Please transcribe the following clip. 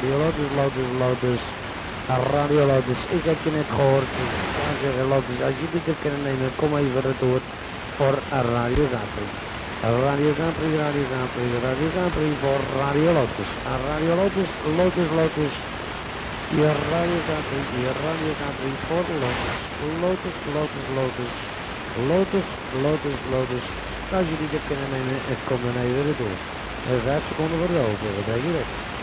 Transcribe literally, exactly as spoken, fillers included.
Radio Lotus, Lotus, Lotus, Radio Lotus. Ik heb je net gehoord. Ik zou zeggen, Lotus, als je dit hebt kunnen nemen, kom even retour voor Radio Capri. Radio Capri, Radio Capri, Radio Capri voor Radio Lotus. Radio Lotus, Lotus, Lotus. Je Radio Capri, je Radio Capri voor Lotus. Lotus, Lotus, Lotus. Lotus, Lotus, Lotus. Als je dit hebt kunnen nemen, kom dan even retour. Vijf seconden voor de open, wat denk je dat?